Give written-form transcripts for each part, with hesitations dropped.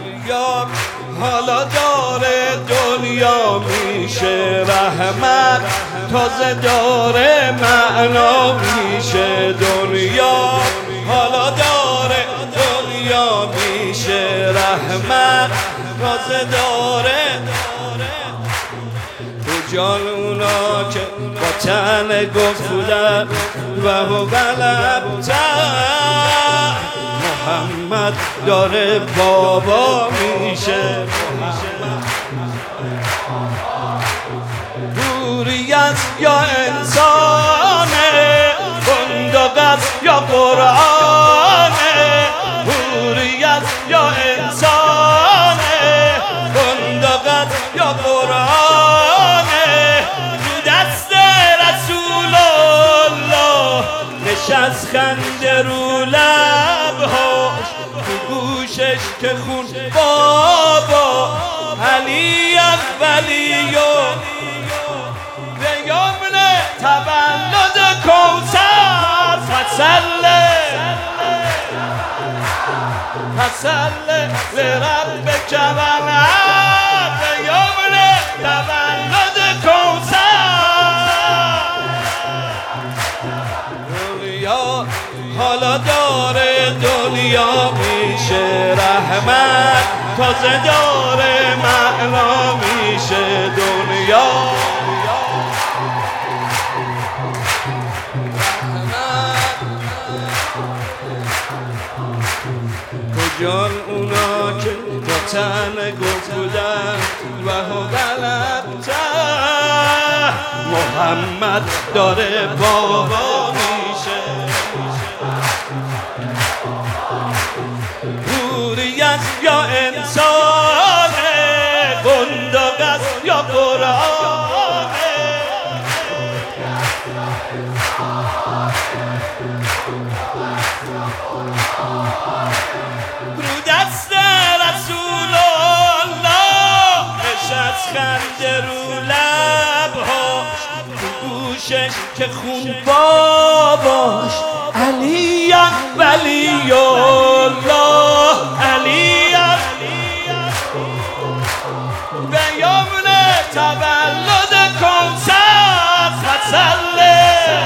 دنیا حالا داره دنیا میشه رحمت، تازه داره معنا میشه دنیا حالا داره دنیا میشه رحمت، تازه داره جان اونا که با تن گفتن و هو بلبتر محمد داره بابا میشه. حوریت یا انسانه، بندق است یا قرآنه، حوریت یا انسانه، بندق است یا قرآنه، نشست خنده رو لبهاش، تو گوشش که خون بابا علی اولی و به یمن تولد کوثر فصله لربک ونحر به یمن تولد کوثر. حالا داره دنیا میشه رحمت، تازه داره معنا میشه دنیا. کجان اونا که با تن گفتن و هو بلبتر محمد داره بابا میشه. حوریت یا انسانه، بندق است یا قرآنه، رو دست رسول الله نشست خنده رو لبهاش، تو گوشش که خون باباش علی ولی الله، علی به یمن تولد کوثر فصله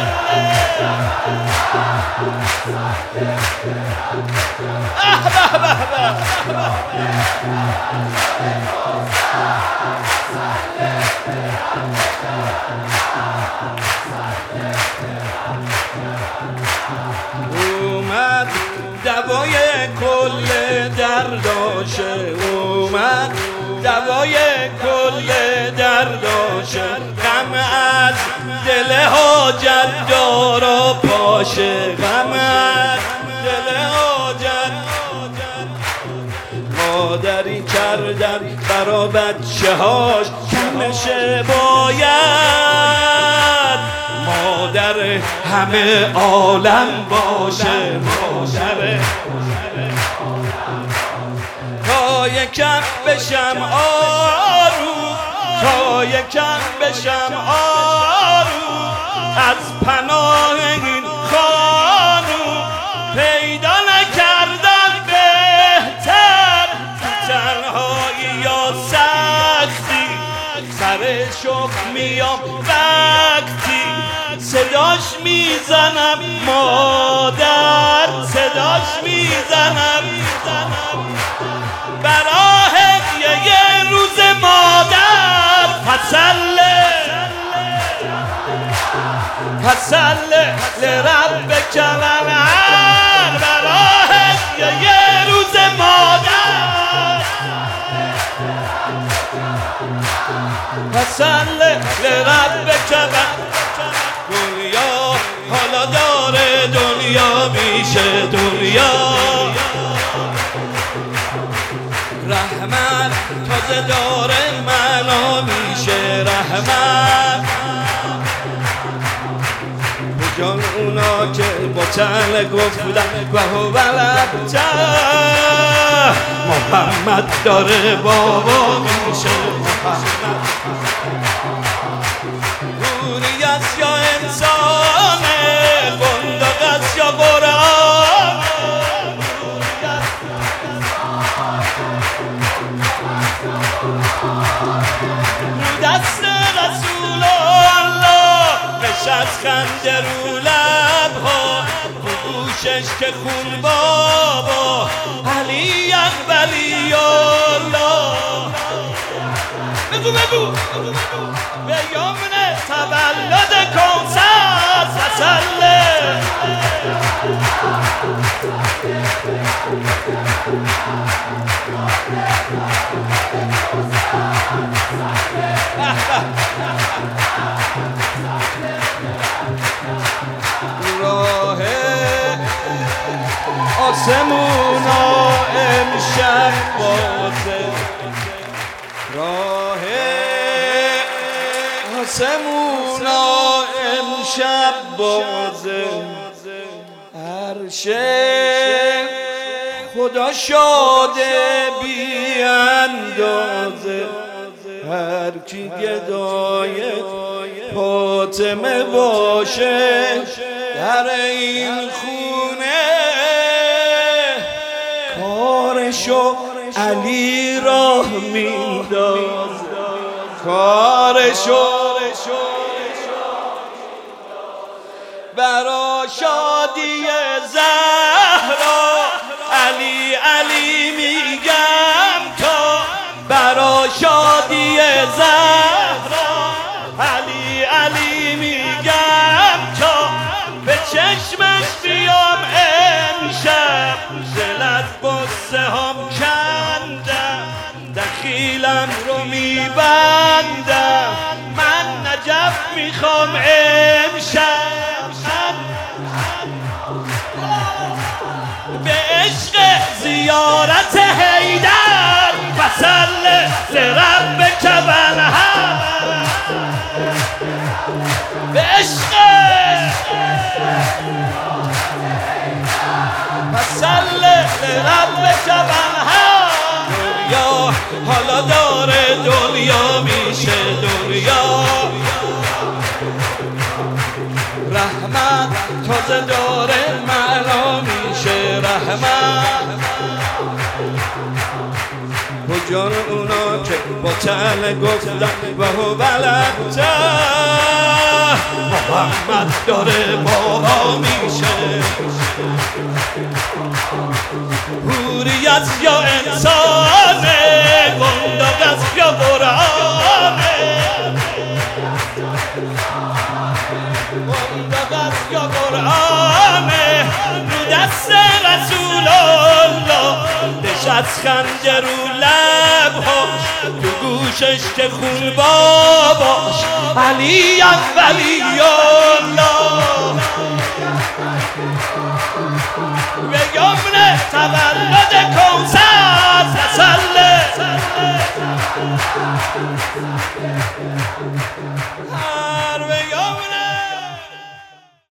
اومد دوای کل درداشه، اومد دوای کل درداشه، غم از دل حاجت دارا پاشه، غم از دل حاجت. مادری کردن برا بچه هاش کمشه باید، مادر همه عالم باشه، مادر تا یکم بشم آروم، تا یکم بشم آروم، از پناه این خانوم پیدا نکردن بهتر، تو تنهایی یا سختی سر شوق میام وقتی صداش میزنم مادر، صداش میزنم برای یه روز مادر فصله لربک ونحر برای یه روز مادر، فصله لربک دنیا حالا داره دنیا میشه دنیا رحمت، تازه داره معنا میشه رحمت. جان اونا که با تن گفتن و هو بلبتر محمد داره بابا میشه محمد. حوریت یا انسانه، بندق است یا قرآن، گوشش که خون بابا علی ولی الله. بگو به یمن تولد کوثر تسلی. راه آسمونا امشب بازه، راه آسمونا امشب بازه، عرشه خدا شاده بی اندازه، هر کی گدای فاطمه باشه در این خونه کارشو علی راه میندازه، کارشو برا شادی زهرا علی میگم تا برا شادی زهرا علی میگم تا به چشمش بیام امشب، دلت بسه هم کندم دخیلم رو میبندم، من نجف میخوام امشب به عشق زیارت حیدر فصل لربک والهم، به عشق فصل لربک والهم. دنیا حالا داره دنیا میشه دنیا، رحمت تازه داره معنا میشه رحمت. کجان اونا که با تل گفتن و هو بلدتر محمد داره بابا میشه، حوریت یا انسانه گنداز یا قرآنه، گنداز یا قرآنه، رو دست رسول الله نشست خنجر رو لبهاش، تو گوشش که خون باباش علی ولی الله. به یمن تولد کوثر تسلی، به یمن